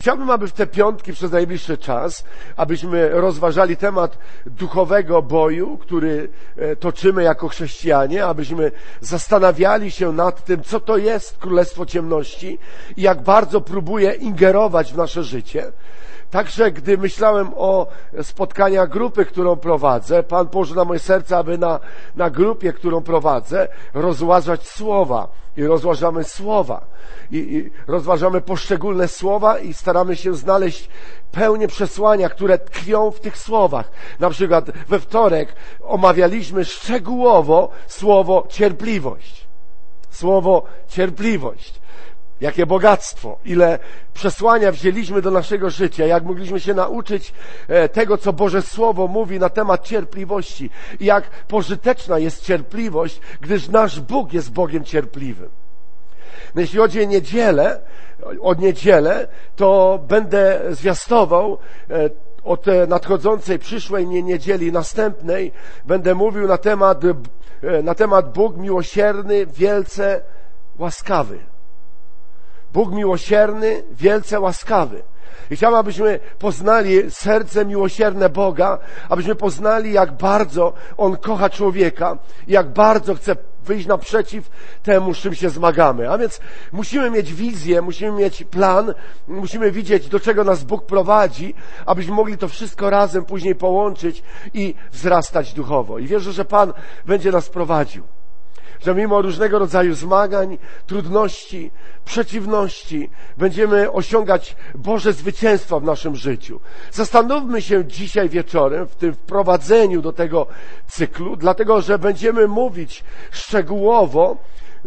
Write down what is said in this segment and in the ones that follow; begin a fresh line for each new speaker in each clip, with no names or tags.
Chciałbym, aby w te piątki przez najbliższy czas, abyśmy rozważali temat duchowego boju, który toczymy jako chrześcijanie, abyśmy zastanawiali się nad tym, co to jest Królestwo Ciemności i jak bardzo próbuje ingerować w nasze życie. Także gdy myślałem o spotkaniach grupy, którą prowadzę, Pan położył na moje serce, aby na grupie, którą prowadzę, rozważać słowa. I rozważamy słowa. I rozważamy poszczególne słowa i staramy się znaleźć pełnię przesłania, które tkwią w tych słowach. Na przykład we wtorek omawialiśmy szczegółowo słowo cierpliwość. Słowo cierpliwość. Jakie bogactwo, ile przesłania wzięliśmy do naszego życia, jak mogliśmy się nauczyć tego, co Boże Słowo mówi na temat cierpliwości i jak pożyteczna jest cierpliwość, gdyż nasz Bóg jest Bogiem cierpliwym. No, jeśli chodzi o niedzielę, to będę zwiastował od nadchodzącej, przyszłej niedzieli następnej, będę mówił na temat Bóg miłosierny, wielce łaskawy. Bóg miłosierny, wielce łaskawy. I chciałbym, abyśmy poznali serce miłosierne Boga, abyśmy poznali, jak bardzo On kocha człowieka i jak bardzo chce wyjść naprzeciw temu, z czym się zmagamy. A więc musimy mieć wizję, musimy mieć plan, musimy widzieć, do czego nas Bóg prowadzi, abyśmy mogli to wszystko razem później połączyć i wzrastać duchowo. I wierzę, że Pan będzie nas prowadził. Że mimo różnego rodzaju zmagań, trudności, przeciwności będziemy osiągać Boże zwycięstwa w naszym życiu. Zastanówmy się dzisiaj wieczorem w tym wprowadzeniu do tego cyklu, dlatego że będziemy mówić szczegółowo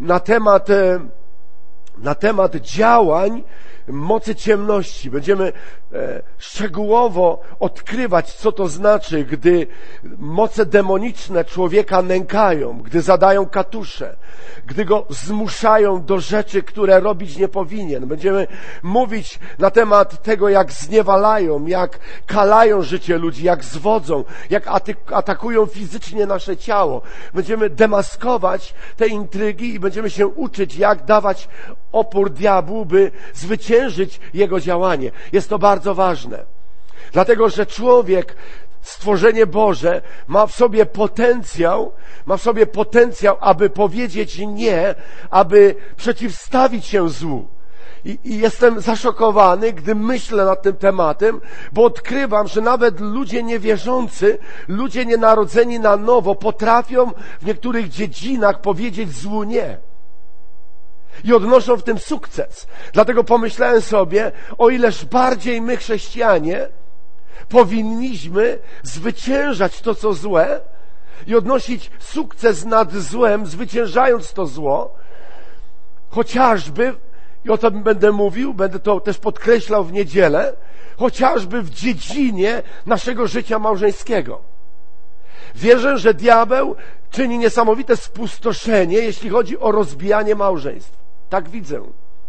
na temat działań mocy ciemności. Będziemy szczegółowo odkrywać, co to znaczy, gdy moce demoniczne człowieka nękają, gdy zadają katusze, gdy go zmuszają do rzeczy, które robić nie powinien. Będziemy mówić na temat tego, jak zniewalają, jak kalają życie ludzi, jak zwodzą, jak atakują fizycznie nasze ciało. Będziemy demaskować te intrygi i będziemy się uczyć, jak dawać opór diabłu, by zwyciężyć jego działanie. Jest to bardzo ważne, dlatego że człowiek, stworzenie Boże, ma w sobie potencjał, aby powiedzieć nie, aby przeciwstawić się złu. I jestem zaszokowany, gdy myślę nad tym tematem, bo odkrywam, że nawet ludzie niewierzący, ludzie nienarodzeni na nowo potrafią w niektórych dziedzinach powiedzieć złu nie. I odnoszą w tym sukces. Dlatego pomyślałem sobie, o ileż bardziej my, chrześcijanie, powinniśmy zwyciężać to, co złe i odnosić sukces nad złem, zwyciężając to zło, chociażby, i o tym będę mówił, będę to też podkreślał w niedzielę, chociażby w dziedzinie naszego życia małżeńskiego. Wierzę, że diabeł czyni niesamowite spustoszenie, jeśli chodzi o rozbijanie małżeństw. Tak widzę.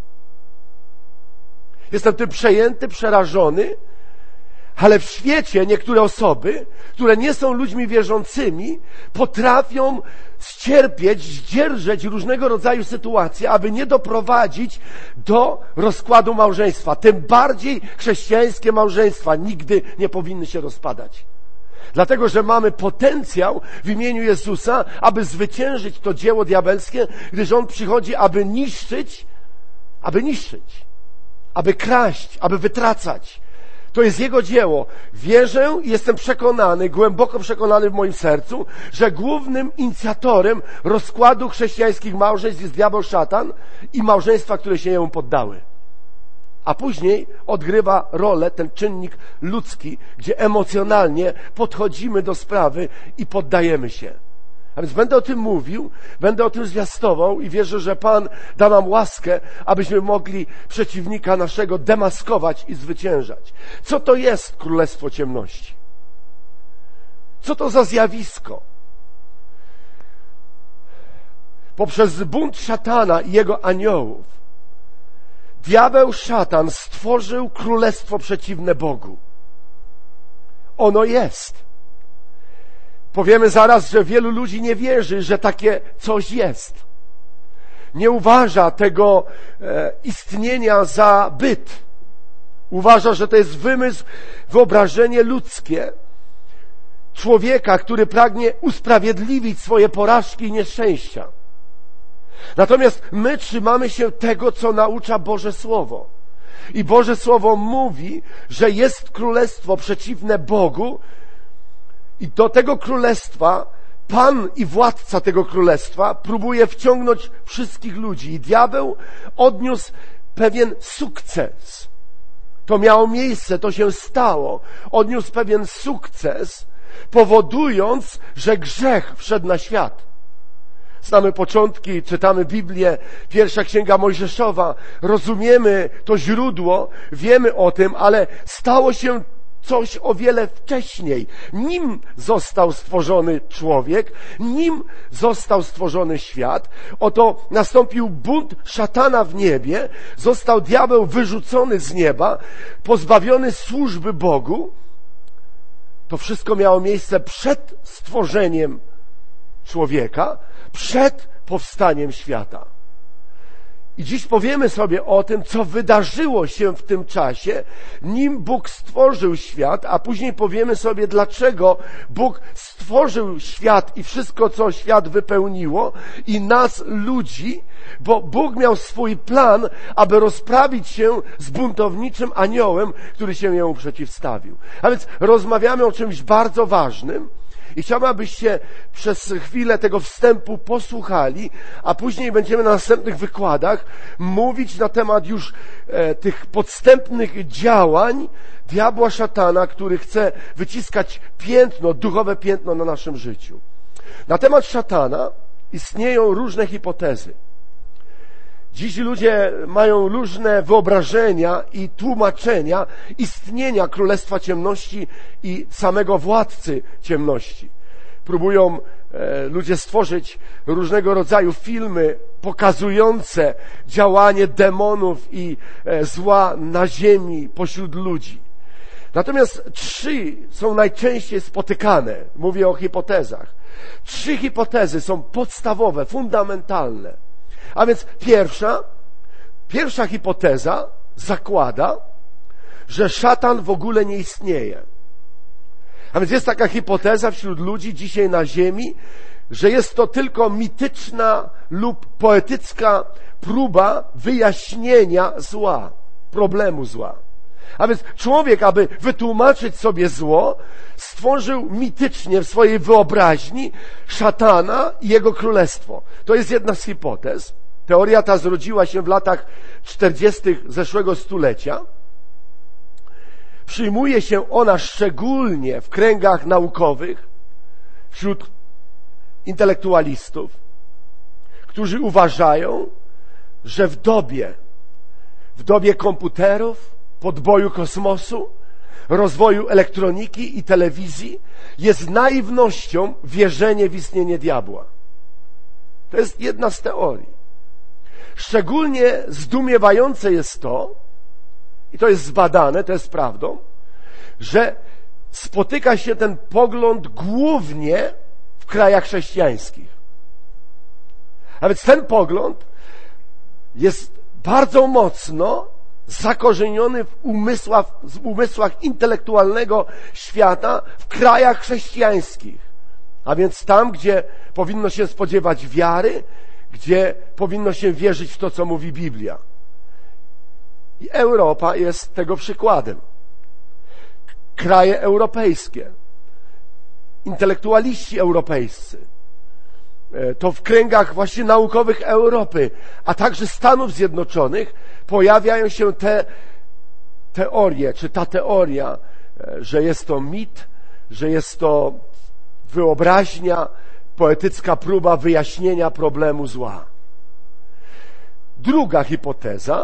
Jestem tym przejęty, przerażony, ale w świecie niektóre osoby, które nie są ludźmi wierzącymi, potrafią ścierpieć, zdzierżeć różnego rodzaju sytuacje, aby nie doprowadzić do rozkładu małżeństwa. Tym bardziej chrześcijańskie małżeństwa nigdy nie powinny się rozpadać. Dlatego, że mamy potencjał w imieniu Jezusa, aby zwyciężyć to dzieło diabelskie, gdyż On przychodzi, aby niszczyć, aby kraść, aby wytracać. To jest Jego dzieło. Wierzę i jestem przekonany, głęboko przekonany w moim sercu, że głównym inicjatorem rozkładu chrześcijańskich małżeństw jest diabeł, szatan i małżeństwa, które się jemu poddały. A później odgrywa rolę ten czynnik ludzki, gdzie emocjonalnie podchodzimy do sprawy i poddajemy się. A więc będę o tym mówił, będę o tym zwiastował i wierzę, że Pan da nam łaskę, abyśmy mogli przeciwnika naszego demaskować i zwyciężać. Co to jest Królestwo Ciemności? Co to za zjawisko? Poprzez bunt szatana i jego aniołów diabeł, szatan stworzył królestwo przeciwne Bogu. Ono jest. Powiemy zaraz, że wielu ludzi nie wierzy, że takie coś jest. Nie uważa tego istnienia za byt. Uważa, że to jest wymysł, wyobrażenie ludzkie człowieka, który pragnie usprawiedliwić swoje porażki i nieszczęścia. Natomiast my trzymamy się tego, co naucza Boże Słowo. I Boże Słowo mówi, że jest królestwo przeciwne Bogu i do tego królestwa Pan i władca tego królestwa próbuje wciągnąć wszystkich ludzi. I diabeł odniósł pewien sukces. To miało miejsce, to się stało. Odniósł pewien sukces, powodując, że grzech wszedł na świat. Znamy początki, czytamy Biblię, pierwsza księga Mojżeszowa, rozumiemy to źródło, wiemy o tym, ale stało się coś o wiele wcześniej. Nim został stworzony człowiek, nim został stworzony świat, oto nastąpił bunt szatana w niebie, został diabeł wyrzucony z nieba, pozbawiony służby Bogu. To wszystko miało miejsce przed stworzeniem człowieka, przed powstaniem świata. I dziś powiemy sobie o tym, co wydarzyło się w tym czasie, nim Bóg stworzył świat, a później powiemy sobie, dlaczego Bóg stworzył świat i wszystko, co świat wypełniło, i nas, ludzi, bo Bóg miał swój plan, aby rozprawić się z buntowniczym aniołem, który się jemu przeciwstawił. A więc rozmawiamy o czymś bardzo ważnym, i chciałbym, abyście przez chwilę tego wstępu posłuchali, a później będziemy na następnych wykładach mówić na temat już tych podstępnych działań diabła szatana, który chce wyciskać piętno, duchowe piętno na naszym życiu. Na temat szatana istnieją różne hipotezy. Dziś ludzie mają różne wyobrażenia i tłumaczenia istnienia Królestwa Ciemności i samego władcy ciemności. Próbują ludzie stworzyć różnego rodzaju filmy pokazujące działanie demonów i zła na ziemi pośród ludzi. Natomiast 3 są najczęściej spotykane. Mówię o hipotezach. 3 hipotezy są podstawowe, fundamentalne. A więc pierwsza hipoteza zakłada, że szatan w ogóle nie istnieje. A więc jest taka hipoteza wśród ludzi dzisiaj na ziemi, że jest to tylko mityczna lub poetycka próba wyjaśnienia zła, problemu zła. A więc człowiek, aby wytłumaczyć sobie zło, stworzył mitycznie w swojej wyobraźni szatana i jego królestwo. To jest jedna z hipotez. Teoria ta zrodziła się w latach 40. zeszłego stulecia. Przyjmuje się ona szczególnie w kręgach naukowych, wśród intelektualistów, którzy uważają, że w dobie komputerów, podboju kosmosu, rozwoju elektroniki i telewizji jest naiwnością wierzenie w istnienie diabła. To jest jedna z teorii. Szczególnie zdumiewające jest to, i to jest zbadane, to jest prawdą, że spotyka się ten pogląd głównie w krajach chrześcijańskich. A więc ten pogląd jest bardzo mocno zakorzeniony w umysłach intelektualnego świata w krajach chrześcijańskich. A więc tam, gdzie powinno się spodziewać wiary, gdzie powinno się wierzyć w to, co mówi Biblia. I Europa jest tego przykładem. Kraje europejskie, intelektualiści europejscy, to w kręgach właśnie naukowych Europy, a także Stanów Zjednoczonych pojawiają się te teorie, czy ta teoria, że jest to mit, że jest to wyobraźnia, poetycka próba wyjaśnienia problemu zła. Druga hipoteza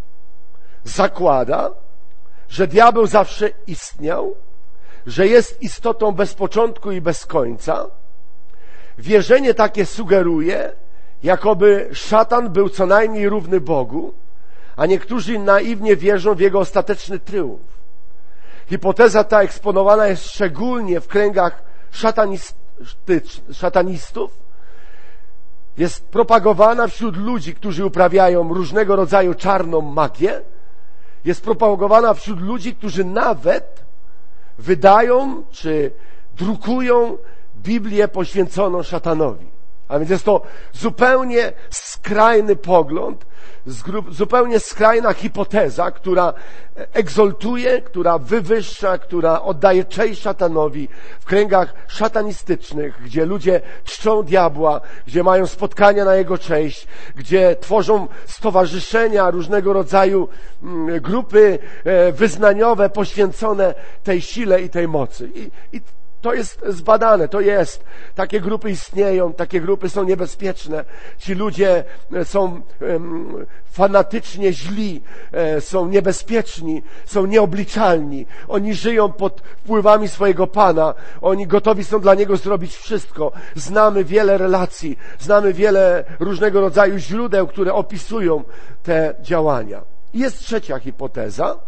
zakłada, że diabeł zawsze istniał, że jest istotą bez początku i bez końca. Wierzenie takie sugeruje, jakoby szatan był co najmniej równy Bogu, a niektórzy naiwnie wierzą w jego ostateczny tryumf. Hipoteza ta eksponowana jest szczególnie w kręgach szatanistów, jest propagowana wśród ludzi, którzy uprawiają różnego rodzaju czarną magię jest propagowana wśród ludzi, którzy nawet wydają czy drukują Biblię poświęconą szatanowi. A więc jest to zupełnie skrajny pogląd, zupełnie skrajna hipoteza, która egzaltuje, która wywyższa, która oddaje cześć szatanowi w kręgach szatanistycznych, gdzie ludzie czczą diabła, gdzie mają spotkania na jego cześć, gdzie tworzą stowarzyszenia, różnego rodzaju grupy wyznaniowe poświęcone tej sile i tej mocy. I to jest zbadane, to jest. Takie grupy istnieją, takie grupy są niebezpieczne. Ci ludzie są fanatycznie źli, są niebezpieczni, są nieobliczalni. Oni żyją pod wpływami swojego Pana. Oni gotowi są dla Niego zrobić wszystko. Znamy wiele relacji, znamy wiele różnego rodzaju źródeł, które opisują te działania. I jest trzecia hipoteza.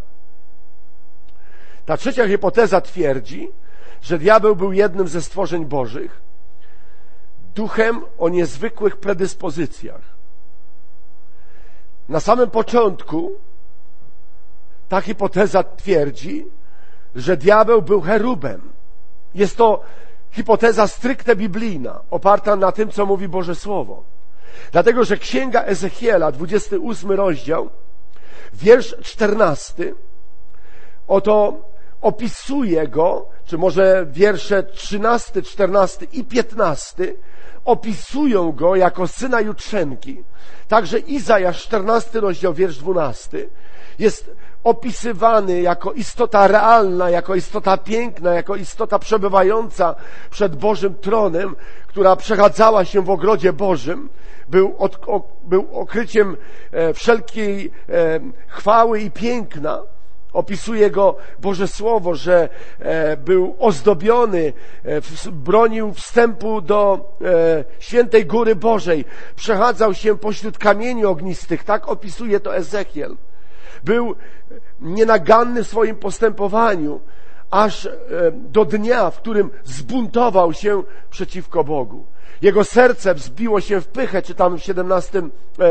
Ta trzecia hipoteza twierdzi, że diabeł był jednym ze stworzeń bożych, duchem o niezwykłych predyspozycjach. Na samym początku ta hipoteza twierdzi, że diabeł był cherubem. Jest to hipoteza stricte biblijna, oparta na tym, co mówi Boże Słowo. Dlatego, że Księga Ezechiela, 28 rozdział, wiersz 14, oto opisuje go, czy może wiersze 13, 14 i 15 opisują go jako syna Jutrzenki. Także Izajasz, 14 rozdział, wiersz 12 jest opisywany jako istota realna, jako istota piękna, jako istota przebywająca przed Bożym tronem, która przechadzała się w ogrodzie Bożym, był okryciem wszelkiej chwały i piękna. Opisuje go Boże Słowo, że był ozdobiony, bronił wstępu do świętej góry Bożej, przechadzał się pośród kamieni ognistych, tak opisuje to Ezechiel. Był nienaganny w swoim postępowaniu, aż do dnia, w którym zbuntował się przeciwko Bogu. Jego serce wzbiło się w pychę, czytamy w 17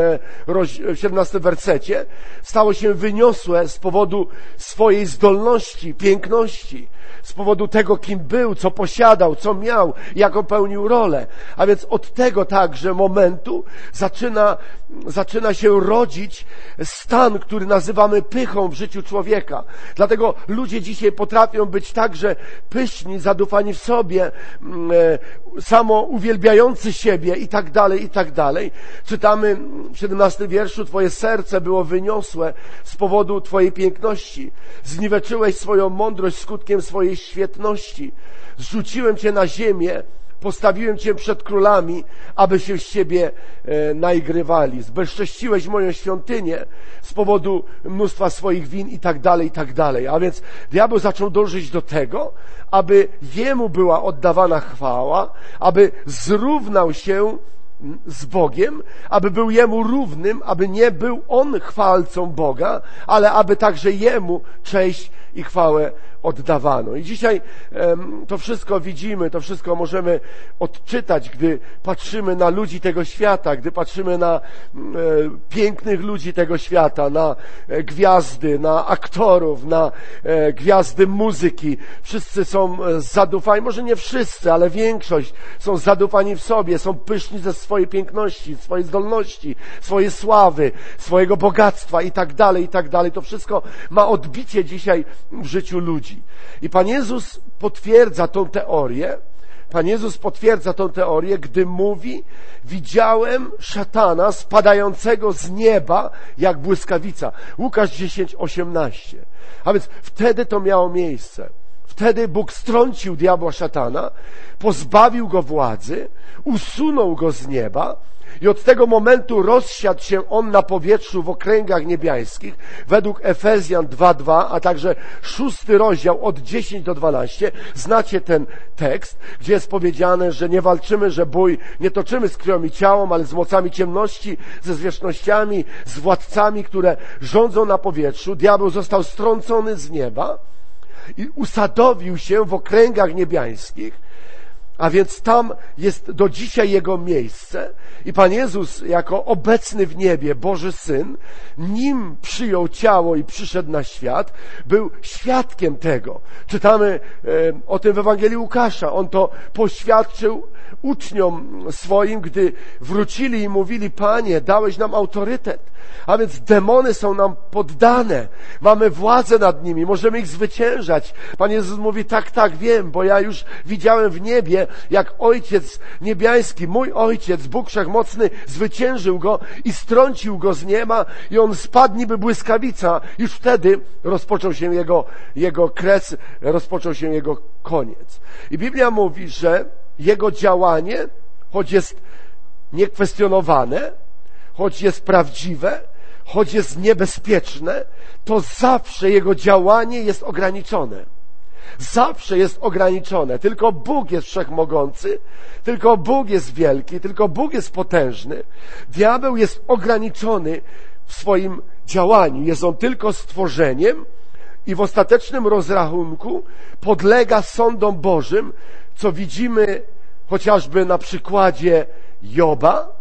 wersecie, stało się wyniosłe z powodu swojej zdolności, piękności, z powodu tego, kim był, co posiadał, co miał, jaką pełnił rolę. A więc od tego także momentu zaczyna się rodzić stan, który nazywamy pychą w życiu człowieka. Dlatego ludzie dzisiaj potrafią być także pyszni, zadufani w sobie, samo uwielbiający siebie i tak dalej, i tak dalej. Czytamy w 17 wierszu: Twoje serce było wyniosłe z powodu Twojej piękności. Zniweczyłeś swoją mądrość skutkiem swojej świetności. Zrzuciłem Cię na ziemię, postawiłem Cię przed królami, aby się z Ciebie naigrywali. Zbezcześciłeś moją świątynię z powodu mnóstwa swoich win i tak dalej, i tak dalej. A więc diabeł zaczął dążyć do tego, aby Jemu była oddawana chwała, aby zrównał się z Bogiem, aby był Jemu równym, aby nie był On chwalcą Boga, ale aby także Jemu cześć i chwałę oddawano. I dzisiaj to wszystko widzimy, to wszystko możemy odczytać, gdy patrzymy na ludzi tego świata, gdy patrzymy na pięknych ludzi tego świata, na gwiazdy, na aktorów, na gwiazdy muzyki. Wszyscy są zadufani, może nie wszyscy, ale większość są zadufani w sobie, są pyszni ze swojej piękności, swojej zdolności, swojej sławy, swojego bogactwa i tak dalej, i tak dalej. To wszystko ma odbicie dzisiaj w życiu ludzi. I Pan Jezus potwierdza tą teorię. Pan Jezus potwierdza tą teorię, gdy mówi: widziałem szatana spadającego z nieba jak błyskawica. Łukasz 10:18. A więc wtedy to miało miejsce. Wtedy Bóg strącił diabła szatana, pozbawił go władzy, usunął go z nieba. I od tego momentu rozsiadł się on na powietrzu w okręgach niebiańskich, według Efezjan 2:2, a także 6 rozdział od 10 do 12. Znacie ten tekst, gdzie jest powiedziane, że nie walczymy, że bój nie toczymy z krwią i ciałem, ale z mocami ciemności, ze zwierzchnościami, z władcami, które rządzą na powietrzu. Diabeł został strącony z nieba i usadowił się w okręgach niebiańskich. A więc tam jest do dzisiaj Jego miejsce i Pan Jezus jako obecny w niebie Boży Syn, nim przyjął ciało i przyszedł na świat, był świadkiem tego. Czytamy o tym w Ewangelii Łukasza. On to poświadczył uczniom swoim, gdy wrócili i mówili: Panie, dałeś nam autorytet, a więc demony są nam poddane, mamy władzę nad nimi, możemy ich zwyciężać. Pan Jezus mówi: tak, wiem, bo ja już widziałem w niebie, jak Ojciec Niebiański, mój Ojciec, Bóg Wszechmocny, zwyciężył go i strącił go z nieba i on spadł niby błyskawica. Już wtedy rozpoczął się jego kres, rozpoczął się jego koniec. I Biblia mówi, że jego działanie, choć jest niekwestionowane, choć jest prawdziwe, choć jest niebezpieczne, to zawsze jego działanie jest ograniczone. Zawsze jest ograniczone. Tylko Bóg jest wszechmogący, tylko Bóg jest wielki, tylko Bóg jest potężny. Diabeł jest ograniczony w swoim działaniu. Jest on tylko stworzeniem i w ostatecznym rozrachunku podlega sądom Bożym, co widzimy chociażby na przykładzie Joba.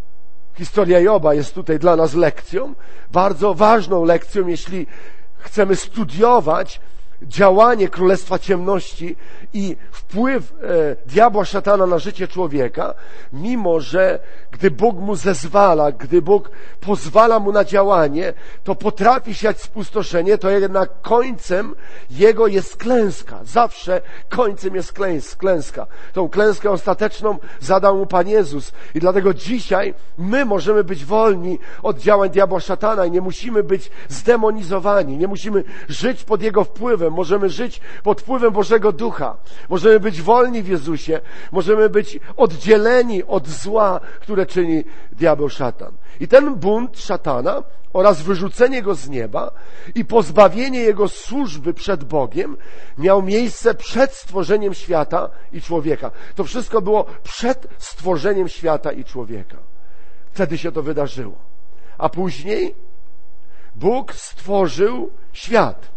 Historia Joba jest tutaj dla nas lekcją, bardzo ważną lekcją, jeśli chcemy studiować działanie Królestwa Ciemności i wpływ diabła, szatana na życie człowieka, mimo że gdy Bóg mu zezwala, gdy Bóg pozwala mu na działanie, to potrafi siać spustoszenie, to jednak końcem jego jest klęska. Zawsze końcem jest klęska. Tą klęskę ostateczną zadał mu Pan Jezus i dlatego dzisiaj my możemy być wolni od działań diabła, szatana i nie musimy być zdemonizowani, nie musimy żyć pod jego wpływem, możemy żyć pod wpływem Bożego Ducha, możemy być wolni w Jezusie, możemy być oddzieleni od zła, które czyni diabeł, szatan. I ten bunt szatana oraz wyrzucenie go z nieba i pozbawienie jego służby przed Bogiem miał miejsce przed stworzeniem świata i człowieka. To wszystko było przed stworzeniem świata i człowieka. Wtedy się to wydarzyło. A później Bóg stworzył świat.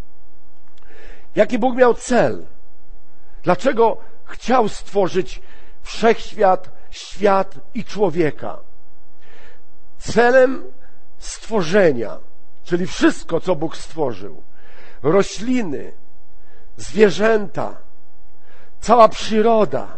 Jaki Bóg miał cel? Dlaczego chciał stworzyć wszechświat, świat i człowieka? Celem stworzenia, czyli wszystko, co Bóg stworzył, rośliny, zwierzęta, cała przyroda,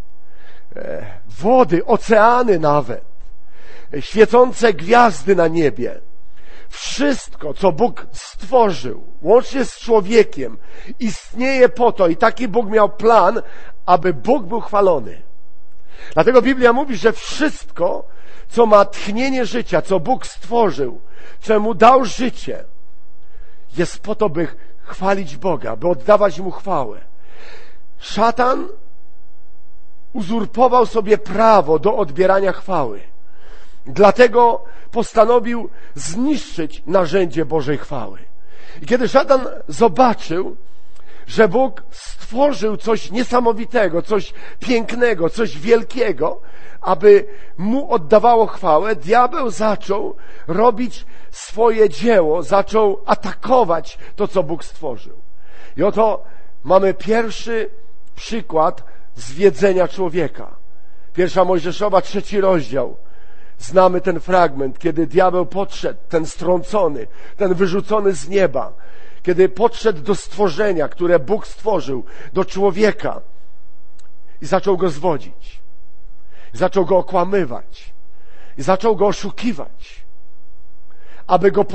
wody, oceany nawet, świecące gwiazdy na niebie, wszystko, co Bóg stworzył, łącznie z człowiekiem, istnieje po to, i taki Bóg miał plan, aby Bóg był chwalony. Dlatego Biblia mówi, że wszystko, co ma tchnienie życia, co Bóg stworzył, czemu dał życie, jest po to, by chwalić Boga, by oddawać Mu chwałę. Szatan uzurpował sobie prawo do odbierania chwały. Dlatego postanowił zniszczyć narzędzie Bożej chwały. I kiedy szatan zobaczył, że Bóg stworzył coś niesamowitego, coś pięknego, coś wielkiego, aby Mu oddawało chwałę, diabeł zaczął robić swoje dzieło, zaczął atakować to, co Bóg stworzył. I oto mamy pierwszy przykład zwiedzenia człowieka. 1 Mojżeszowa, 3 rozdział. Znamy ten fragment, kiedy diabeł podszedł, ten strącony, ten wyrzucony z nieba, kiedy podszedł do stworzenia, które Bóg stworzył, do człowieka i zaczął go zwodzić. Zaczął go okłamywać i zaczął go oszukiwać, aby go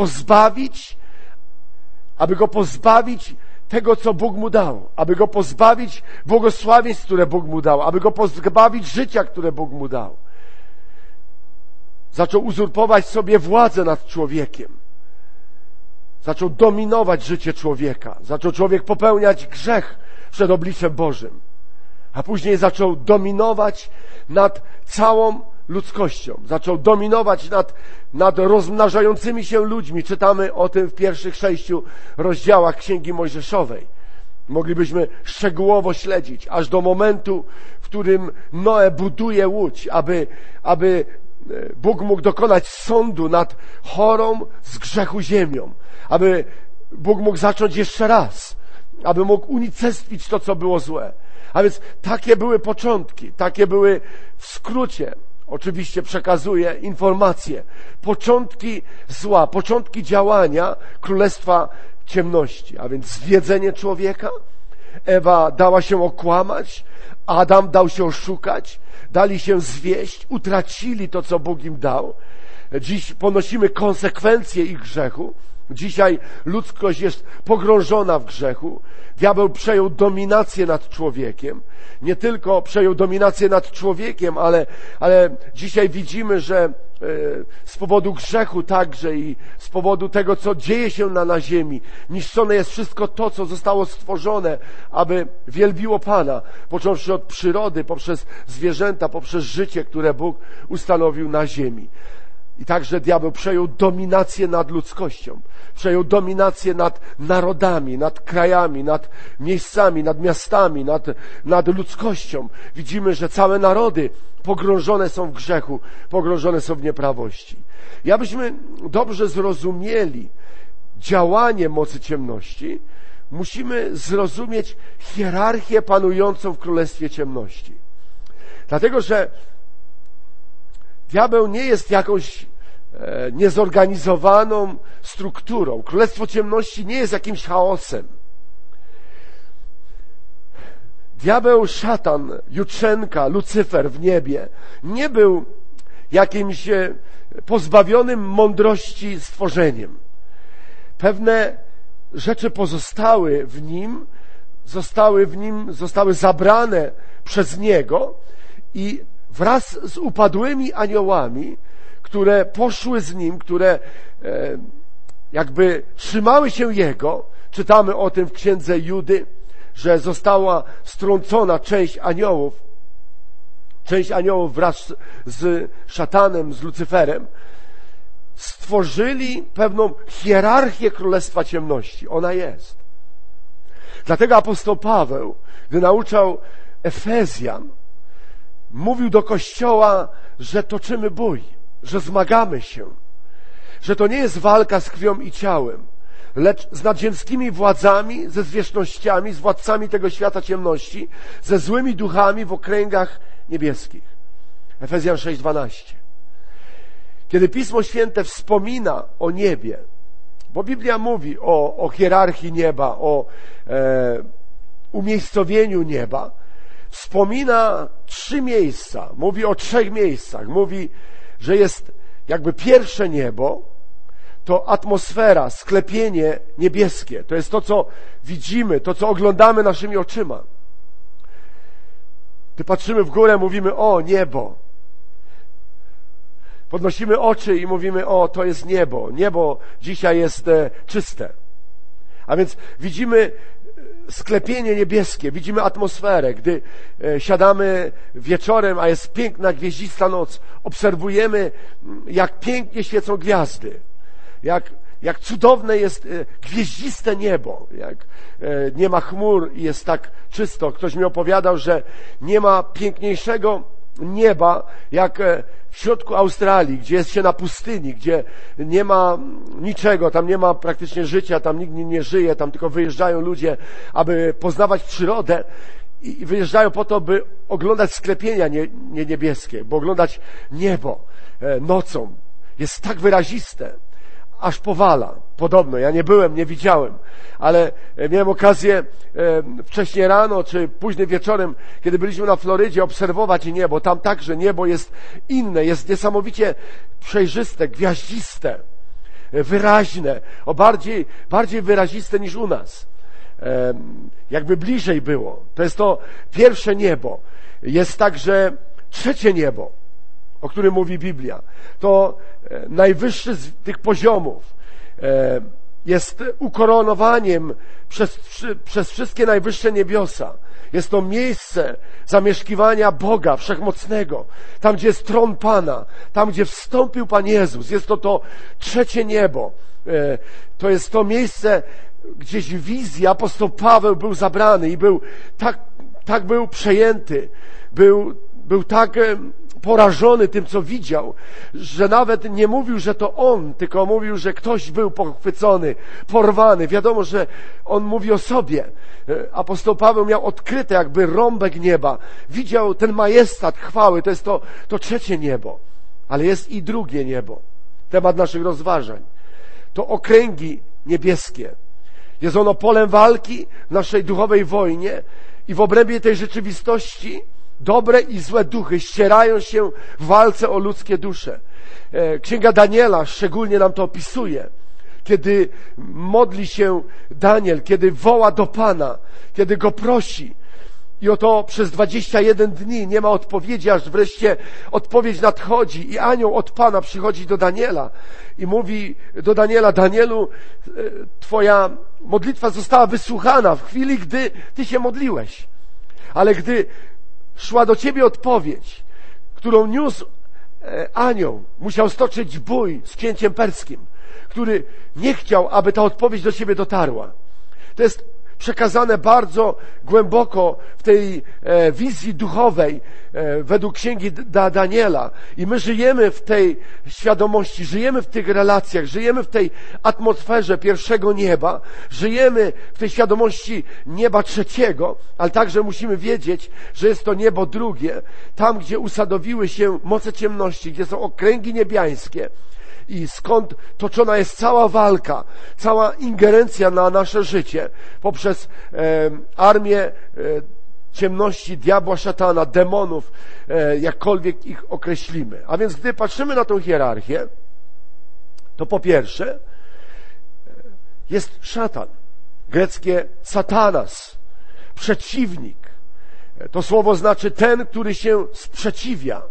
pozbawić tego, co Bóg mu dał, aby go pozbawić błogosławieństw, które Bóg mu dał, aby go pozbawić życia, które Bóg mu dał. Zaczął uzurpować sobie władzę nad człowiekiem. Zaczął dominować życie człowieka. Zaczął człowiek popełniać grzech przed obliczem Bożym. A później zaczął dominować nad całą ludzkością. Zaczął dominować nad rozmnażającymi się ludźmi. Czytamy o tym w pierwszych 6 rozdziałach Księgi Mojżeszowej. Moglibyśmy szczegółowo śledzić, aż do momentu, w którym Noe buduje łódź, aby Bóg mógł dokonać sądu nad chorą z grzechu ziemią, aby Bóg mógł zacząć jeszcze raz, aby mógł unicestwić to, co było złe. A więc takie były początki, takie były w skrócie, oczywiście przekazuję informacje, początki zła, początki działania Królestwa Ciemności, a więc zwiedzenie człowieka. Ewa dała się okłamać, Adam dał się oszukać, dali się zwieść, utracili to, co Bóg im dał. Dziś ponosimy konsekwencje ich grzechu. Dzisiaj ludzkość jest pogrążona w grzechu. Diabeł przejął dominację nad człowiekiem. Nie tylko przejął dominację nad człowiekiem, ale dzisiaj widzimy, że z powodu grzechu także i z powodu tego, co dzieje się na ziemi, niszczone jest wszystko to, co zostało stworzone, aby wielbiło Pana, począwszy od przyrody, poprzez zwierzęta, poprzez życie, które Bóg ustanowił na ziemi. I także diabeł przejął dominację nad ludzkością, przejął dominację nad narodami, nad krajami, nad miejscami, nad miastami, nad ludzkością. Widzimy, że całe narody pogrążone są w grzechu, pogrążone są w nieprawości. I abyśmy dobrze zrozumieli działanie mocy ciemności, musimy zrozumieć hierarchię panującą w Królestwie Ciemności. Dlatego, że diabeł nie jest jakąś niezorganizowaną strukturą. Królestwo Ciemności nie jest jakimś chaosem. Diabeł, szatan, jutrzenka, Lucyfer w niebie nie był jakimś pozbawionym mądrości stworzeniem. Pewne rzeczy pozostały w nim, zostały zabrane przez niego i wraz z upadłymi aniołami, które poszły z nim, które jakby trzymały się jego, czytamy o tym w księdze Judy, że została strącona część aniołów wraz z szatanem, z Lucyferem, stworzyli pewną hierarchię Królestwa Ciemności. Ona jest. Dlatego apostoł Paweł, gdy nauczał Efezjan, mówił do Kościoła, że toczymy bój, że zmagamy się, że to nie jest walka z krwią i ciałem, lecz z nadziemskimi władzami, ze zwierzchnościami, z władcami tego świata ciemności, ze złymi duchami w okręgach niebieskich. Efezjan 6:12. Kiedy Pismo Święte wspomina o niebie, bo Biblia mówi o hierarchii nieba, o umiejscowieniu nieba, wspomina 3 miejsca, mówi o 3 miejscach. Mówi, że jest jakby pierwsze niebo, to atmosfera, sklepienie niebieskie. To jest to, co widzimy, to, co oglądamy naszymi oczyma. Gdy patrzymy w górę, mówimy: o, niebo. Podnosimy oczy i mówimy: o, to jest niebo. Niebo dzisiaj jest czyste. A więc widzimy sklepienie niebieskie, widzimy atmosferę. Gdy siadamy wieczorem, a jest piękna, gwieździsta noc, obserwujemy, jak pięknie świecą gwiazdy, jak cudowne jest gwieździste niebo, jak nie ma chmur i jest tak czysto. Ktoś mi opowiadał, że nie ma piękniejszego nieba jak w środku Australii, gdzie jest się na pustyni, gdzie nie ma niczego, tam nie ma praktycznie życia, tam nikt nie żyje, tam tylko wyjeżdżają ludzie, aby poznawać przyrodę i wyjeżdżają po to, by oglądać sklepienia niebieskie, by oglądać niebo nocą. Jest tak wyraziste, aż powala. Podobno, ja nie byłem, nie widziałem, ale miałem okazję wcześniej rano, czy późnym wieczorem, kiedy byliśmy na Florydzie, obserwować niebo. Tam także niebo jest inne, jest niesamowicie przejrzyste, gwiaździste, wyraźne, bardziej wyraziste niż u nas. Jakby bliżej było. To jest to pierwsze niebo. Jest także trzecie niebo, o którym mówi Biblia. To najwyższy z tych poziomów. Jest ukoronowaniem przez wszystkie najwyższe niebiosa. Jest to miejsce zamieszkiwania Boga Wszechmocnego. Tam, gdzie jest tron Pana. Tam, gdzie wstąpił Pan Jezus. Jest to trzecie niebo. To jest to miejsce, gdzieś w wizji apostoł Paweł był zabrany i był tak był przejęty. Był porażony tym, co widział, że nawet nie mówił, że to on, tylko mówił, że ktoś był pochwycony, porwany. Wiadomo, że on mówi o sobie. Apostoł Paweł miał odkryte jakby rąbek nieba. Widział ten majestat chwały, to jest to trzecie niebo. Ale jest i drugie niebo. Temat naszych rozważań. To okręgi niebieskie. Jest ono polem walki w naszej duchowej wojnie i w obrębie tej rzeczywistości dobre i złe duchy ścierają się w walce o ludzkie dusze. Księga Daniela szczególnie nam to opisuje. Kiedy modli się Daniel, kiedy woła do Pana, kiedy Go prosi i oto przez 21 dni nie ma odpowiedzi, aż wreszcie odpowiedź nadchodzi i anioł od Pana przychodzi do Daniela i mówi do Daniela: Danielu, Twoja modlitwa została wysłuchana w chwili, gdy Ty się modliłeś. Ale gdy szła do Ciebie odpowiedź, którą niósł anioł, musiał stoczyć bój z księciem perskim, który nie chciał, aby ta odpowiedź do Ciebie dotarła. To jest przekazane bardzo głęboko w tej wizji duchowej według księgi Daniela. I my żyjemy w tej świadomości, żyjemy w tych relacjach, żyjemy w tej atmosferze pierwszego nieba, żyjemy w tej świadomości nieba trzeciego, ale także musimy wiedzieć, że jest to niebo drugie, tam gdzie usadowiły się moce ciemności, gdzie są okręgi niebiańskie, i skąd toczona jest cała walka, cała ingerencja na nasze życie poprzez armię ciemności, diabła, szatana, demonów, jakkolwiek ich określimy. A więc gdy patrzymy na tą hierarchię, to po pierwsze jest szatan, greckie satanas, przeciwnik. To słowo znaczy ten, który się sprzeciwia.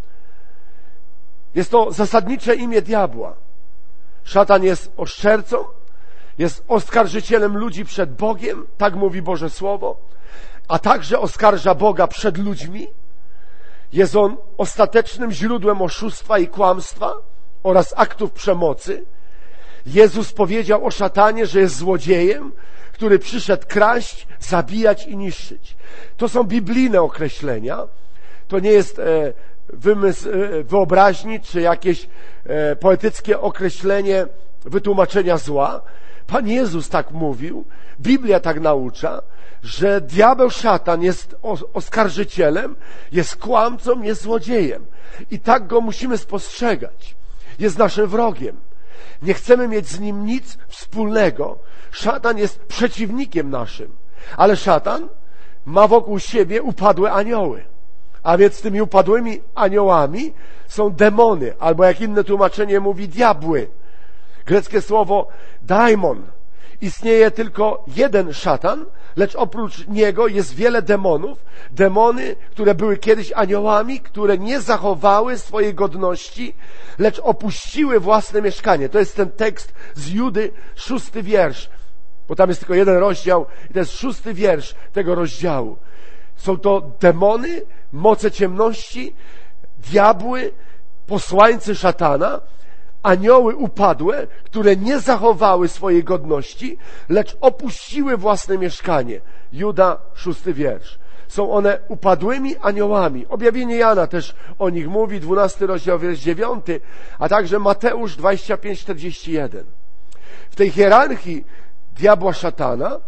Jest to zasadnicze imię diabła. Szatan jest oszczercą, jest oskarżycielem ludzi przed Bogiem, tak mówi Boże Słowo, a także oskarża Boga przed ludźmi. Jest on ostatecznym źródłem oszustwa i kłamstwa oraz aktów przemocy. Jezus powiedział o szatanie, że jest złodziejem, który przyszedł kraść, zabijać i niszczyć. To są biblijne określenia. To nie jest wymysł wyobraźni, czy jakieś poetyckie określenie wytłumaczenia zła. Pan Jezus tak mówił, Biblia tak naucza, że diabeł, szatan jest oskarżycielem, jest kłamcą, jest złodziejem. I tak go musimy spostrzegać. Jest naszym wrogiem. Nie chcemy mieć z nim nic wspólnego. Szatan jest przeciwnikiem naszym. Ale szatan ma wokół siebie upadłe anioły. A więc tymi upadłymi aniołami są demony, albo jak inne tłumaczenie mówi, diabły. Greckie słowo daimon. Istnieje tylko jeden szatan, lecz oprócz niego jest wiele demonów. Demony, które były kiedyś aniołami, które nie zachowały swojej godności, lecz opuściły własne mieszkanie. To jest ten tekst z Judy, 6 wiersz. Bo tam jest tylko jeden rozdział i to jest 6 wiersz tego rozdziału. Są to demony, moce ciemności, diabły, posłańcy szatana, anioły upadłe, które nie zachowały swojej godności, lecz opuściły własne mieszkanie. Juda, 6 wiersz. Są one upadłymi aniołami. Objawienie Jana też o nich mówi, 12 rozdział, wiersz 9, a także Mateusz 25:41. W tej hierarchii diabła, szatana,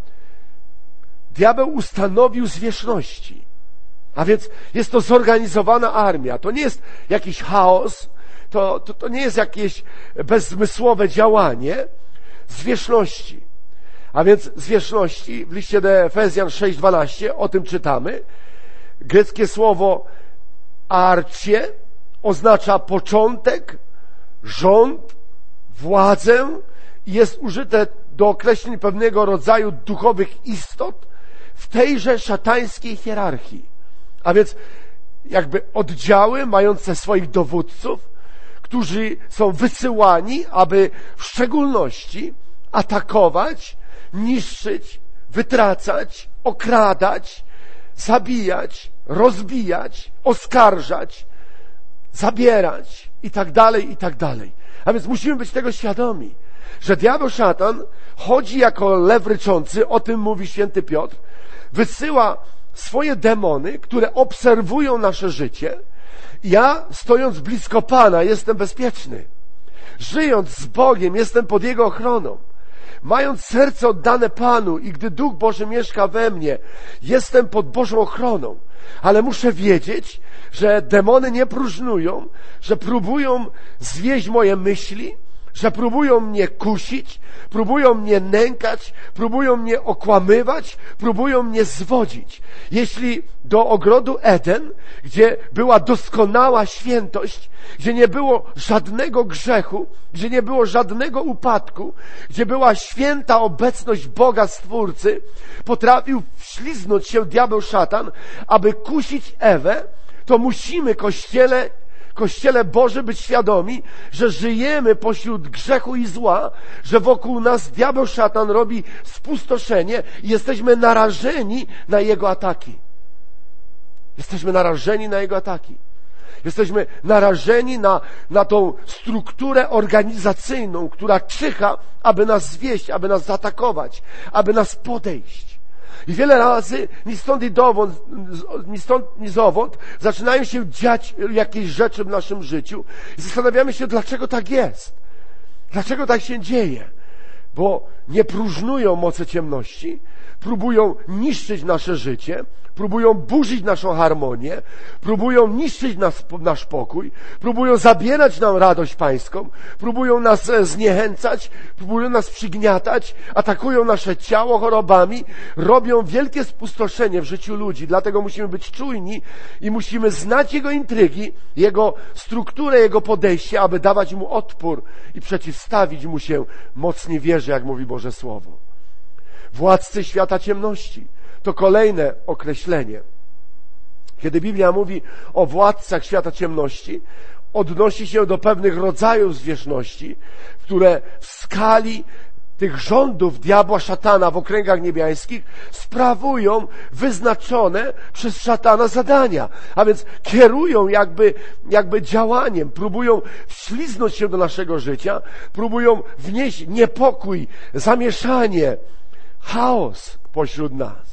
diabeł ustanowił zwierzchności. A więc jest to zorganizowana armia. To nie jest jakiś chaos, to nie jest jakieś bezzmysłowe działanie. Zwierzchności. A więc zwierzchności w liście do Efezjan 6:12, o tym czytamy. Greckie słowo arcie oznacza początek, rząd, władzę i jest użyte do określeń pewnego rodzaju duchowych istot w tejże szatańskiej hierarchii. A więc jakby oddziały mające swoich dowódców, którzy są wysyłani, aby w szczególności atakować, niszczyć, wytracać, okradać, zabijać, rozbijać, oskarżać, zabierać i tak dalej, i tak dalej. A więc musimy być tego świadomi, że diabeł, szatan chodzi jako lew ryczący, o tym mówi święty Piotr, wysyła swoje demony, które obserwują nasze życie Ja, stojąc blisko Pana, jestem bezpieczny. Żyjąc z Bogiem, jestem pod Jego ochroną. Mając serce oddane Panu i gdy Duch Boży mieszka we mnie, jestem pod Bożą ochroną. Ale muszę wiedzieć, że demony nie próżnują, że próbują zwieść moje myśli, że próbują mnie kusić, próbują mnie nękać, próbują mnie okłamywać, próbują mnie zwodzić. Jeśli do ogrodu Eden, gdzie była doskonała świętość, gdzie nie było żadnego grzechu, gdzie nie było żadnego upadku, gdzie była święta obecność Boga Stwórcy, potrafił wśliznąć się diabeł szatan, aby kusić Ewę, to musimy, Kościele Boży, być świadomi, że żyjemy pośród grzechu i zła, że wokół nas diabeł szatan robi spustoszenie i jesteśmy narażeni na jego ataki. Jesteśmy narażeni na jego ataki. Jesteśmy narażeni na tą strukturę organizacyjną, która czyha, aby nas zwieść, aby nas zaatakować, aby nas podejść. I wiele razy ni stąd ni zowąd zaczynają się dziać jakieś rzeczy w naszym życiu i zastanawiamy się, dlaczego tak jest. Dlaczego tak się dzieje? Bo nie próżnują moce ciemności, próbują niszczyć nasze życie, próbują burzyć naszą harmonię, próbują niszczyć nasz pokój, próbują zabierać nam radość pańską, próbują nas zniechęcać, próbują nas przygniatać, atakują nasze ciało chorobami, robią wielkie spustoszenie w życiu ludzi. Dlatego musimy być czujni i musimy znać jego intrygi, jego strukturę, jego podejście, aby dawać mu odpór i przeciwstawić mu się mocniej wierze, jak mówi Boże Słowo. Władcy świata ciemności to kolejne określenie. Kiedy Biblia mówi o władcach świata ciemności, odnosi się do pewnych rodzajów zwierzchności, które w skali tych rządów diabła, szatana w okręgach niebiańskich sprawują wyznaczone przez szatana zadania. A więc kierują jakby działaniem, próbują wśliznąć się do naszego życia, próbują wnieść niepokój, zamieszanie, chaos pośród nas.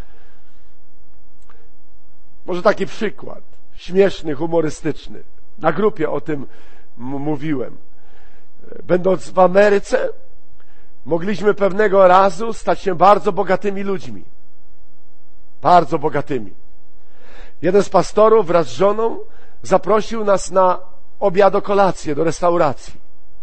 Może taki przykład, śmieszny, humorystyczny. Na grupie o tym mówiłem. Będąc w Ameryce, mogliśmy pewnego razu stać się bardzo bogatymi ludźmi. Bardzo bogatymi. Jeden z pastorów wraz z żoną zaprosił nas na obiad-kolację do restauracji.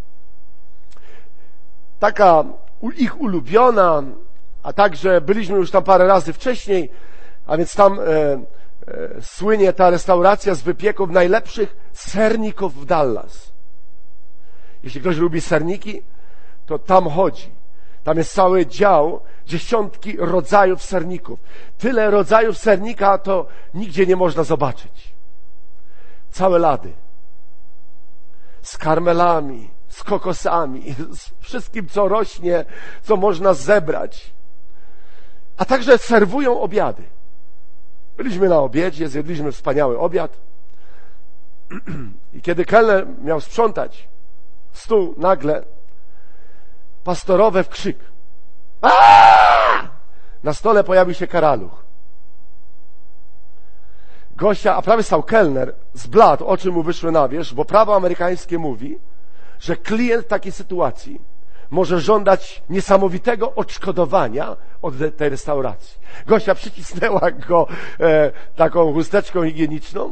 Taka ich ulubiona, a także byliśmy już tam parę razy wcześniej, a więc tam słynie ta restauracja z wypieków najlepszych serników w Dallas. Jeśli ktoś lubi serniki, to tam chodzi. Tam jest cały dział, dziesiątki rodzajów serników. Tyle rodzajów sernika to nigdzie nie można zobaczyć. Całe lady. Z karmelami, z kokosami, z wszystkim, co rośnie, co można zebrać. A także serwują obiady. Byliśmy na obiedzie, zjedliśmy wspaniały obiad i kiedy kelner miał sprzątać stół, nagle pastorowe wkrzyk. Aaaa! Na stole pojawił się karaluch. Gościa, a prawie stał kelner, zbladł, oczy mu wyszły na wierzch, bo prawo amerykańskie mówi, że klient w takiej sytuacji może żądać niesamowitego odszkodowania od tej restauracji. Gościa przycisnęła go taką chusteczką higieniczną.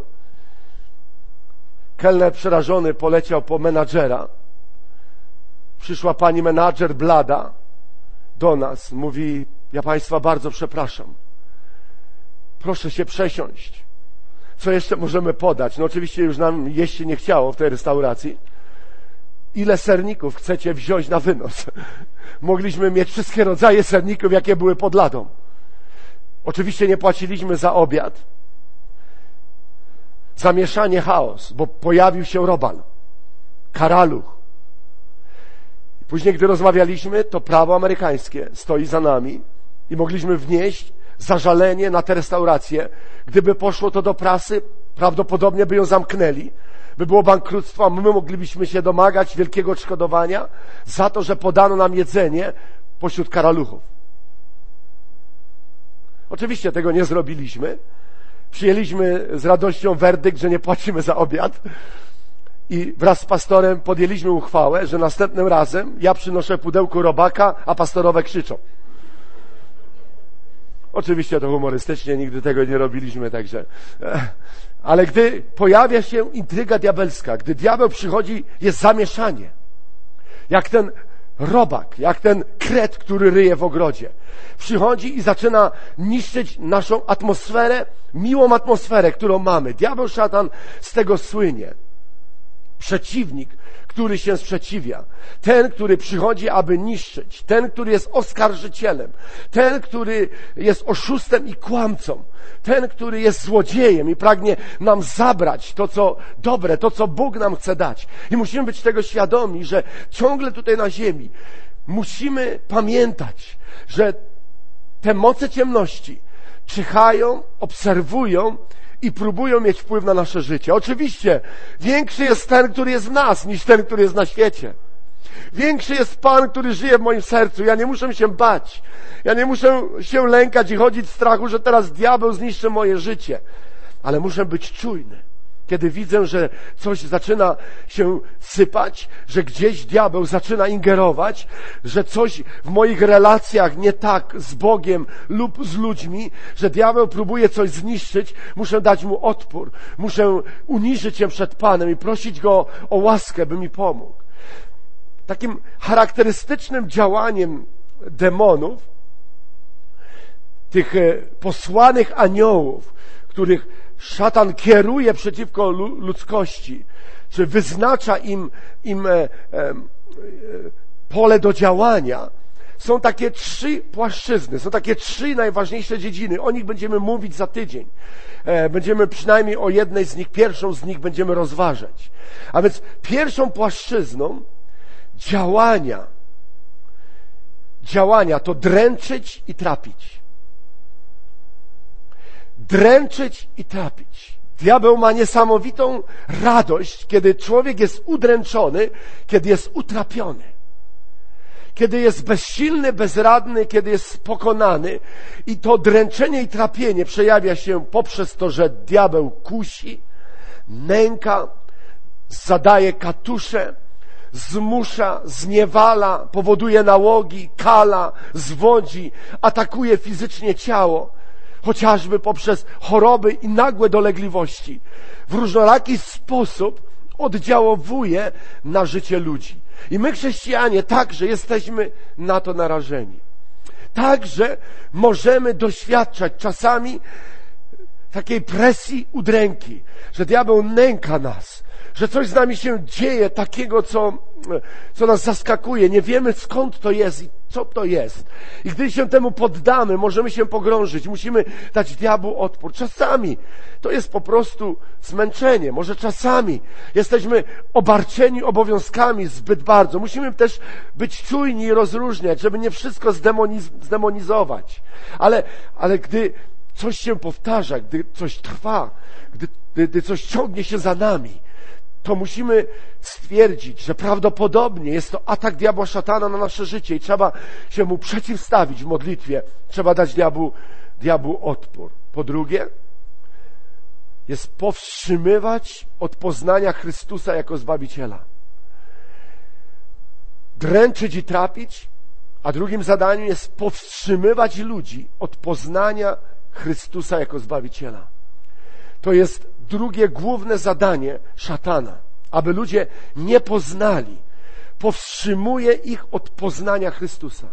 Kelner przerażony poleciał po menadżera. Przyszła pani menadżer blada do nas. Mówi, ja państwa bardzo przepraszam. Proszę się przesiąść. Co jeszcze możemy podać? No oczywiście już nam jeść się nie chciało w tej restauracji. Ile serników chcecie wziąć na wynos? Mogliśmy mieć wszystkie rodzaje serników, jakie były pod ladą. Oczywiście nie płaciliśmy za obiad. Zamieszanie, chaos, bo pojawił się robal, karaluch. Później, gdy rozmawialiśmy, to prawo amerykańskie stoi za nami i mogliśmy wnieść zażalenie na tę restaurację. Gdyby poszło to do prasy, prawdopodobnie by ją zamknęli, by było bankructwo, a my moglibyśmy się domagać wielkiego odszkodowania za to, że podano nam jedzenie pośród karaluchów. Oczywiście tego nie zrobiliśmy, przyjęliśmy z radością werdykt, że nie płacimy za obiad i wraz z pastorem podjęliśmy uchwałę, że następnym razem ja przynoszę pudełko robaka, a pastorowe krzyczą. Oczywiście to humorystycznie, nigdy tego nie robiliśmy, także... Ale gdy pojawia się intryga diabelska, gdy diabeł przychodzi, jest zamieszanie. Jak ten robak, jak ten kret, który ryje w ogrodzie. Przychodzi i zaczyna niszczyć naszą atmosferę, miłą atmosferę, którą mamy. Diabeł, szatan z tego słynie. Przeciwnik, który się sprzeciwia. Ten, który przychodzi, aby niszczyć. Ten, który jest oskarżycielem. Ten, który jest oszustem i kłamcą. Ten, który jest złodziejem i pragnie nam zabrać to, co dobre, to, co Bóg nam chce dać. I musimy być tego świadomi, że ciągle tutaj na ziemi musimy pamiętać, że te moce ciemności czyhają, obserwują i próbują mieć wpływ na nasze życie. Oczywiście większy jest ten, który jest w nas, niż ten, który jest na świecie. Większy jest Pan, który żyje w moim sercu. Ja nie muszę się bać. Ja nie muszę się lękać i chodzić w strachu, że teraz diabeł zniszczy moje życie. Ale muszę być czujny. Kiedy widzę, że coś zaczyna się sypać, że gdzieś diabeł zaczyna ingerować, że coś w moich relacjach nie tak z Bogiem lub z ludźmi, że diabeł próbuje coś zniszczyć, muszę dać mu odpór. Muszę uniżyć się przed Panem i prosić Go o łaskę, by mi pomógł. Takim charakterystycznym działaniem demonów, tych posłanych aniołów, których szatan kieruje przeciwko ludzkości, czy wyznacza im pole do działania, są takie 3 płaszczyzny, są takie 3 najważniejsze dziedziny. O nich będziemy mówić za tydzień. Będziemy przynajmniej o jednej z nich, pierwszą z nich będziemy rozważać. A więc pierwszą płaszczyzną działania to dręczyć i trapić. Dręczyć i trapić. Diabeł ma niesamowitą radość, kiedy człowiek jest udręczony, kiedy jest utrapiony. Kiedy jest bezsilny, bezradny, kiedy jest pokonany. I to dręczenie i trapienie przejawia się poprzez to, że diabeł kusi, nęka, zadaje katusze, zmusza, zniewala, powoduje nałogi, kala, zwodzi, atakuje fizycznie ciało, chociażby poprzez choroby i nagłe dolegliwości. W różnoraki sposób oddziałuje na życie ludzi. I my, chrześcijanie, także jesteśmy na to narażeni. Także możemy doświadczać czasami takiej presji udręki, że diabeł nęka nas, że coś z nami się dzieje takiego, co nas zaskakuje. Nie wiemy, skąd to jest i co to jest. I gdy się temu poddamy, możemy się pogrążyć. Musimy dać diabłu odpór. Czasami to jest po prostu zmęczenie. Może czasami jesteśmy obarczeni obowiązkami zbyt bardzo. Musimy też być czujni i rozróżniać, żeby nie wszystko zdemonizować. Ale gdy coś się powtarza, gdy coś trwa, gdy coś ciągnie się za nami, to musimy stwierdzić, że prawdopodobnie jest to atak diabła, szatana na nasze życie i trzeba się mu przeciwstawić w modlitwie. Trzeba dać diabłu odpór. Po drugie, jest powstrzymywać od poznania Chrystusa jako Zbawiciela. Dręczyć i trapić, a drugim zadaniem jest powstrzymywać ludzi od poznania Chrystusa jako Zbawiciela. To jest drugie główne zadanie szatana, aby ludzie nie poznali. Powstrzymuje ich od poznania Chrystusa.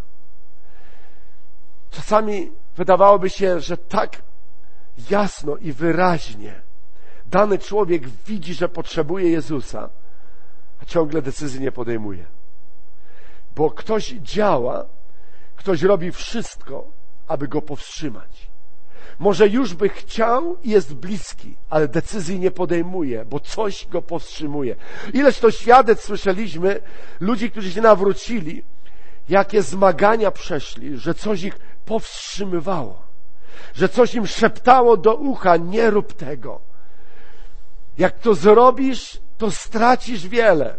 Czasami wydawałoby się, że tak jasno i wyraźnie dany człowiek widzi, że potrzebuje Jezusa, a ciągle decyzji nie podejmuje. Bo ktoś działa, ktoś robi wszystko, aby go powstrzymać. Może już by chciał i jest bliski, ale decyzji nie podejmuje, bo coś go powstrzymuje. Ileż to świadectw słyszeliśmy, ludzi, którzy się nawrócili, jakie zmagania przeszli, że coś ich powstrzymywało, że coś im szeptało do ucha, nie rób tego. Jak to zrobisz, to stracisz wiele.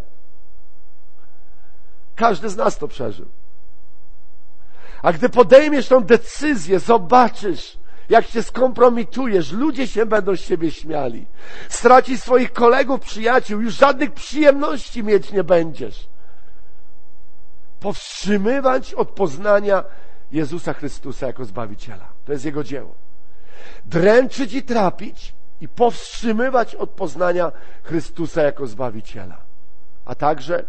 Każdy z nas to przeżył. A gdy podejmiesz tą decyzję, zobaczysz, jak się skompromitujesz, ludzie się będą z ciebie śmiali. Stracisz swoich kolegów, przyjaciół, już żadnych przyjemności mieć nie będziesz. Powstrzymywać od poznania Jezusa Chrystusa jako Zbawiciela. To jest Jego dzieło. Dręczyć i trapić i powstrzymywać od poznania Chrystusa jako Zbawiciela. A także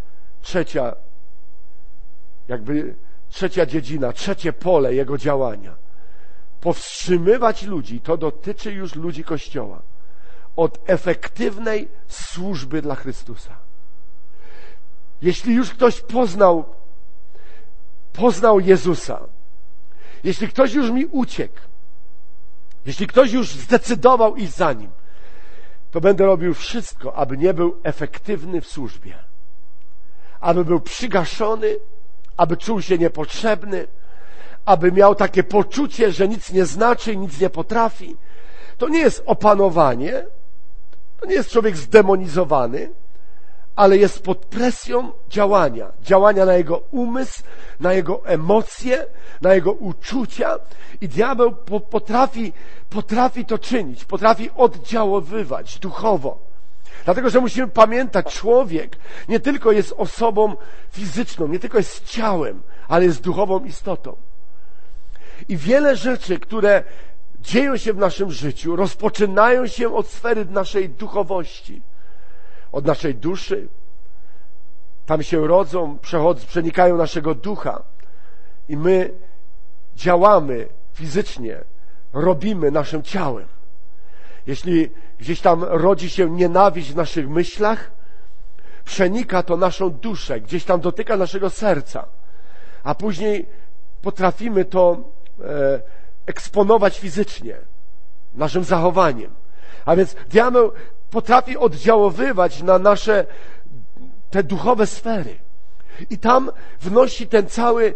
trzecia dziedzina, trzecie pole Jego działania. Powstrzymywać ludzi, to dotyczy już ludzi Kościoła, od efektywnej służby dla Chrystusa. Jeśli już ktoś poznał Jezusa, jeśli ktoś już mi uciekł, jeśli ktoś już zdecydował iść za Nim, to będę robił wszystko, aby nie był efektywny w służbie. Aby był przygaszony, aby czuł się niepotrzebny, aby miał takie poczucie, że nic nie znaczy i nic nie potrafi. To nie jest opanowanie, to nie jest człowiek zdemonizowany, ale jest pod presją działania na jego umysł, na jego emocje, na jego uczucia i diabeł potrafi to czynić, potrafi oddziaływać duchowo. Dlatego, że musimy pamiętać, człowiek nie tylko jest osobą fizyczną, nie tylko jest ciałem, ale jest duchową istotą. I wiele rzeczy, które dzieją się w naszym życiu, rozpoczynają się od sfery naszej duchowości, od naszej duszy. Tam się rodzą, przenikają naszego ducha i my działamy fizycznie, robimy naszym ciałem. Jeśli gdzieś tam rodzi się nienawiść w naszych myślach, przenika to naszą duszę, gdzieś tam dotyka naszego serca, a później potrafimy to eksponować fizycznie, naszym zachowaniem. A więc diabeł potrafi oddziaływać na nasze te duchowe sfery. I tam wnosi ten cały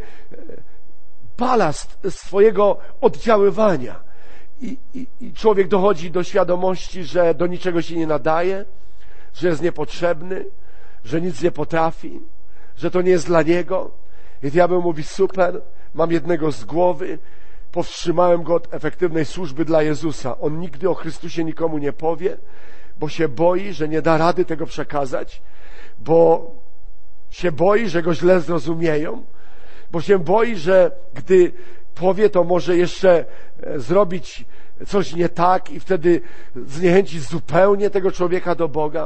balast swojego oddziaływania. I człowiek dochodzi do świadomości, że do niczego się nie nadaje, że jest niepotrzebny, że nic nie potrafi, że to nie jest dla niego. I diabeł mówi: super, mam jednego z głowy, powstrzymałem go od efektywnej służby dla Jezusa. On nigdy o Chrystusie nikomu nie powie, bo się boi, że nie da rady tego przekazać, bo się boi, że go źle zrozumieją, bo się boi, że gdy powie, to może jeszcze zrobić coś nie tak i wtedy zniechęcić zupełnie tego człowieka do Boga,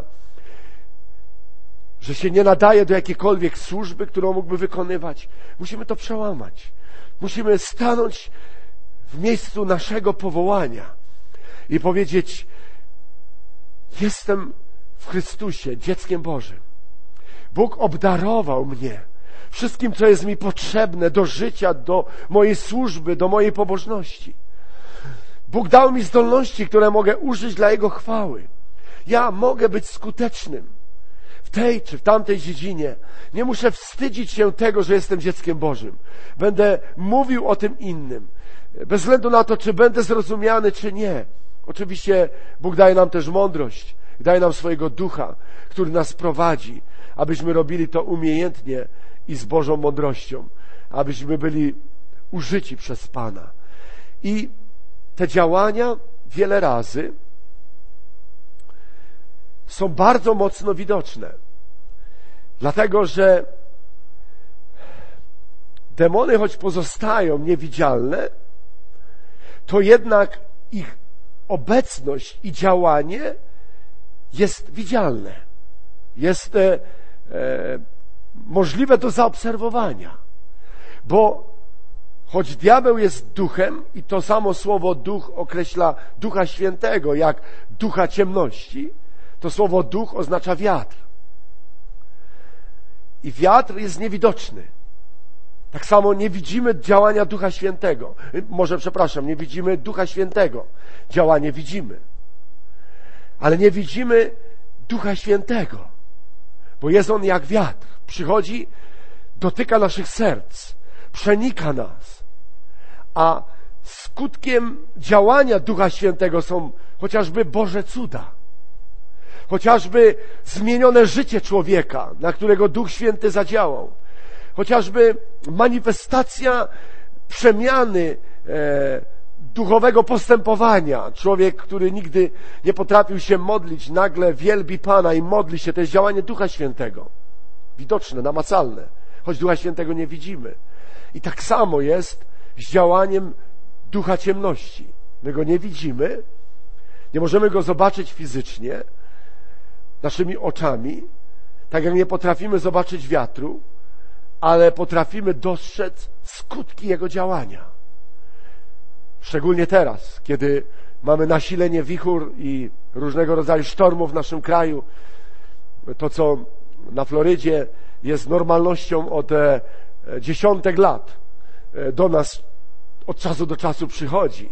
że się nie nadaje do jakiejkolwiek służby, którą mógłby wykonywać. Musimy to przełamać. Musimy stanąć w miejscu naszego powołania i powiedzieć: jestem w Chrystusie dzieckiem Bożym. Bóg obdarował mnie wszystkim, co jest mi potrzebne do życia, do mojej służby, do mojej pobożności. Bóg dał mi zdolności, które mogę użyć dla Jego chwały. Ja mogę być skutecznym w tej czy w tamtej dziedzinie. Nie muszę wstydzić się tego, że jestem dzieckiem Bożym. Będę mówił o tym innym. Bez względu na to, czy będę zrozumiany, czy nie. Oczywiście Bóg daje nam też mądrość. Daje nam swojego ducha, który nas prowadzi, abyśmy robili to umiejętnie i z Bożą mądrością, abyśmy byli użyci przez Pana. I te działania wiele razy są bardzo mocno widoczne, dlatego że demony, choć pozostają niewidzialne, to jednak ich obecność i działanie jest widzialne, jest możliwe do zaobserwowania, bo choć diabeł jest duchem i to samo słowo duch określa Ducha Świętego jak ducha ciemności, to słowo duch oznacza wiatr. I wiatr jest niewidoczny. Tak samo nie widzimy działania Ducha Świętego. Nie widzimy Ducha Świętego. Działanie widzimy. Ale nie widzimy Ducha Świętego, bo jest On jak wiatr. Przychodzi, dotyka naszych serc, przenika nas. A skutkiem działania Ducha Świętego są chociażby Boże cuda. Chociażby zmienione życie człowieka, na którego Duch Święty zadziałał. Chociażby manifestacja przemiany duchowego postępowania. Człowiek, który nigdy nie potrafił się modlić, nagle wielbi Pana i modli się. To jest działanie Ducha Świętego. Widoczne, namacalne. Choć Ducha Świętego nie widzimy. I tak samo jest z działaniem ducha ciemności. My go nie widzimy, nie możemy go zobaczyć fizycznie, naszymi oczami, tak jak nie potrafimy zobaczyć wiatru, ale potrafimy dostrzec skutki jego działania. Szczególnie teraz, kiedy mamy nasilenie wichur i różnego rodzaju sztormów w naszym kraju. To, co na Florydzie jest normalnością od dziesiątek lat, do nas od czasu do czasu przychodzi.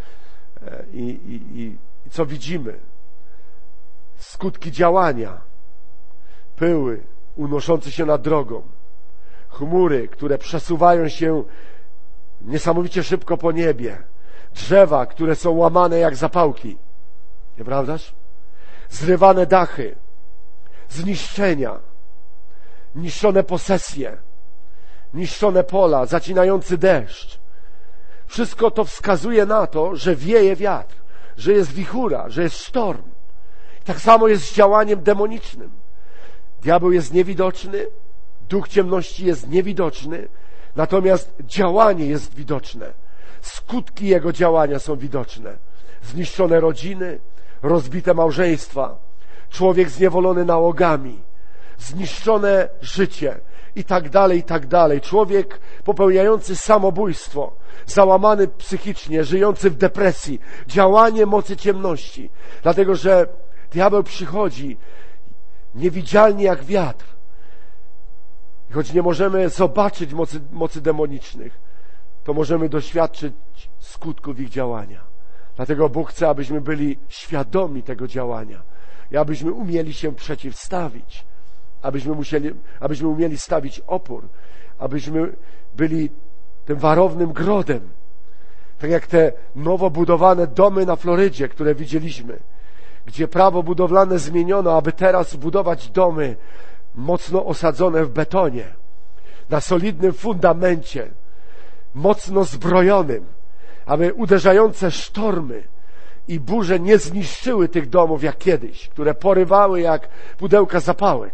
I co widzimy? Skutki działania. Pyły unoszące się nad drogą. Chmury, które przesuwają się niesamowicie szybko po niebie. Drzewa, które są łamane jak zapałki. Nieprawdaż? Zrywane dachy. Zniszczenia. Niszczone posesje. Niszczone pola. Zacinający deszcz. Wszystko to wskazuje na to, że wieje wiatr, że jest wichura, że jest sztorm. Tak samo jest z działaniem demonicznym. Diabeł jest niewidoczny, duch ciemności jest niewidoczny, natomiast działanie jest widoczne. Skutki jego działania są widoczne. Zniszczone rodziny, rozbite małżeństwa, człowiek zniewolony nałogami, zniszczone życie i tak dalej, i tak dalej. Człowiek popełniający samobójstwo, załamany psychicznie, żyjący w depresji, działanie mocy ciemności. Dlatego, że diabeł przychodzi niewidzialnie jak wiatr. I choć nie możemy zobaczyć mocy demonicznych, to możemy doświadczyć skutków ich działania. Dlatego Bóg chce, abyśmy byli świadomi tego działania i abyśmy umieli się przeciwstawić, abyśmy umieli stawić opór, abyśmy byli tym warownym grodem. Tak jak te nowo budowane domy na Florydzie, które widzieliśmy, gdzie prawo budowlane zmieniono, aby teraz budować domy mocno osadzone w betonie, na solidnym fundamencie, mocno zbrojonym, aby uderzające sztormy i burze nie zniszczyły tych domów jak kiedyś, które porywały jak pudełka zapałek.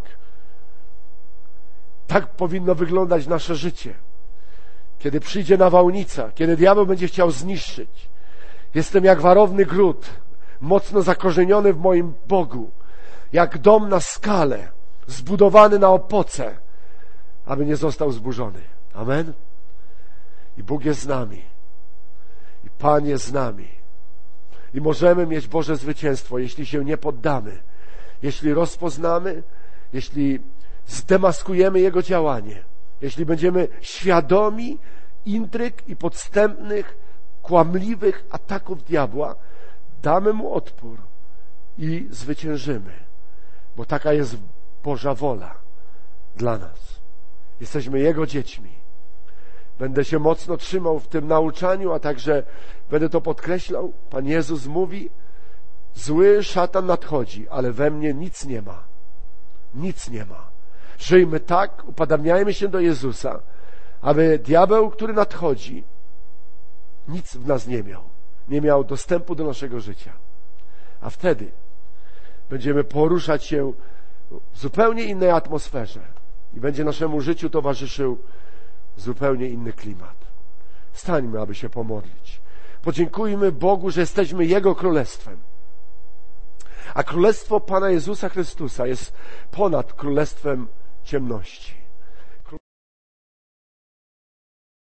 Tak powinno wyglądać nasze życie. Kiedy przyjdzie nawałnica, kiedy diabeł będzie chciał zniszczyć, jestem jak warowny gród, mocno zakorzeniony w moim Bogu, jak dom na skale, zbudowany na opoce, aby nie został zburzony. Amen? I Bóg jest z nami. I Pan jest z nami. I możemy mieć Boże zwycięstwo, jeśli się nie poddamy, jeśli rozpoznamy, jeśli zdemaskujemy Jego działanie, jeśli będziemy świadomi intryg i podstępnych, kłamliwych ataków diabła, damy mu odpór i zwyciężymy, bo taka jest Boża wola dla nas. Jesteśmy Jego dziećmi. Będę się mocno trzymał w tym nauczaniu, a także będę to podkreślał. Pan Jezus mówi: zły szatan nadchodzi, ale we mnie nic nie ma. Nic nie ma. Żyjmy tak, upadamiajmy się do Jezusa, aby diabeł, który nadchodzi, nic w nas nie miał. Nie miał dostępu do naszego życia. A wtedy będziemy poruszać się w zupełnie innej atmosferze i będzie naszemu życiu towarzyszył zupełnie inny klimat. Stańmy, aby się pomodlić. Podziękujmy Bogu, że jesteśmy Jego Królestwem. A Królestwo Pana Jezusa Chrystusa jest ponad królestwem ciemności.